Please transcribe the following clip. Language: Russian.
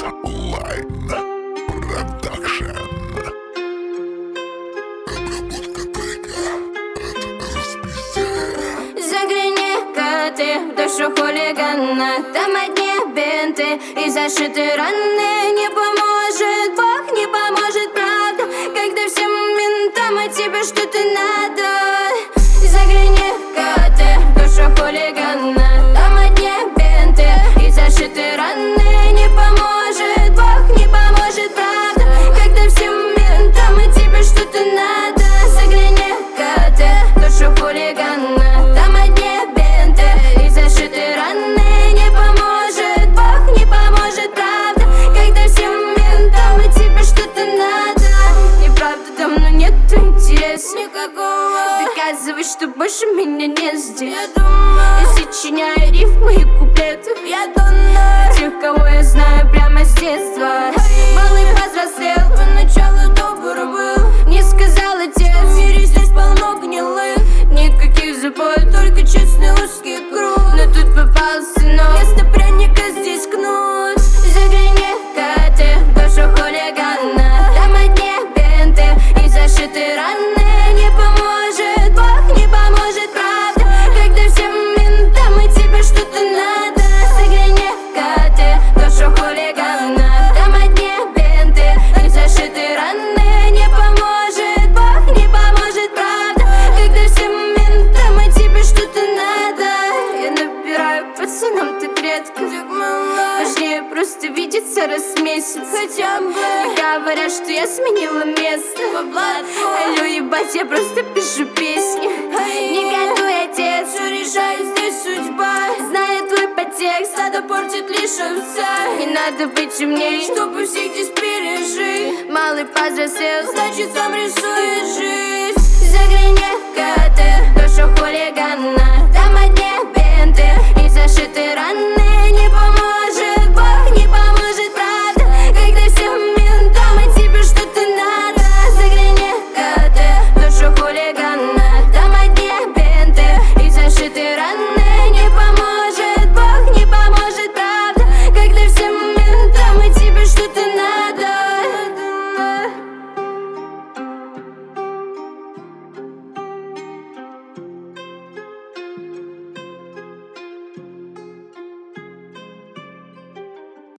Лайн Продакшн. Обработка трека от Расписия. Загляни-ка ты в душу хулигана, там одни бинты и зашиты раны. Не поможет Бог, не поможет правда, когда всем ментам от тебя что-то надо. Загляни-ка ты в душу хулигана, там одни бинты и зашиты раны. Не поможет Бог, не поможет правда, когда всем ментам от тебя что-то надо. Загляни-ка ты в душу хулигана, там одни бинты и зашиты раны. Не поможет Бог, не поможет правда, когда всем ментам от тебя что-то надо. Неправда, давно нет интереса никакого, доказывай, что больше меня не здесь. Я думаю, сочиняю рифмы и куплеты, я думаю, тех, кого я знаю прямо с детства. Малый повзрослел, поначалу добр был, мне сказал отец, в мире здесь полно гнилых. Никаких запоев, только честный узкий круг. Но тут попался сынок, вместо пряника здесь кнут. Загляни-ка ты в душу хулигана, там одни бинты и зашиты раны. Не поможет Бог, не поможет правда, когда всем ментам от тебя что-то надо. Загляни-ка ты в душу хулигана, там одни бинты и зашиты раны. Не поможет Бог, не поможет правда, когда всем ментам от тебя что-то надо. Я набираю пацанам так редко, важнее просто видеться раз в месяц хотя бы. Говорят, что я сменила место, алло, ебать, я просто пишу песни. Не готовый отец, все решаю, здесь судьба. Зная твой подтекст, надо портит лишь овца. Не надо быть умней, чтобы всех здесь пережить. Малый повзрослел, значит сам рисует жизнь. Загляни-ка ты